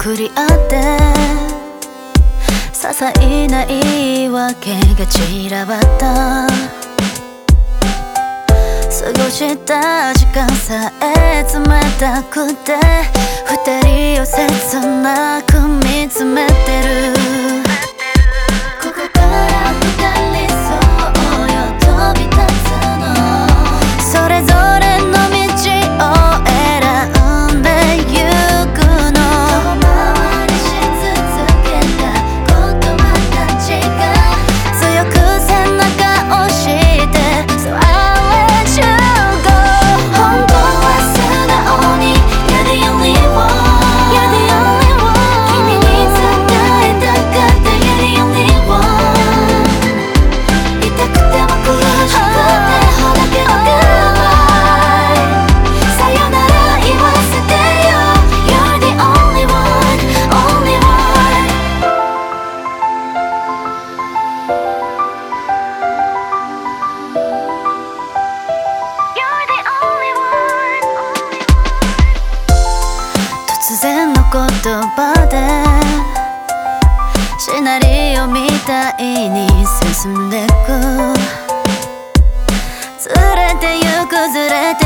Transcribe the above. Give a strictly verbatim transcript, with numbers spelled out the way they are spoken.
送り合って些細な言い訳が散らばった過ごした時間さえ冷たくて二人を切なく見つめてるここから二人そうよ飛び立つのそれぞれの道を選んでゆくの遠回りし続けた言葉たちが強く背中押して So I'll let you go 本当は素直に You're the only one You're the only one 君に伝えたかった You're the only one 痛くても苦しくてほどけの Goodbye さよなら言わせてよ You're the only one Only one You're the only one Only one 突然の言葉でシナリオみたいに進んでくずれてゆくずれて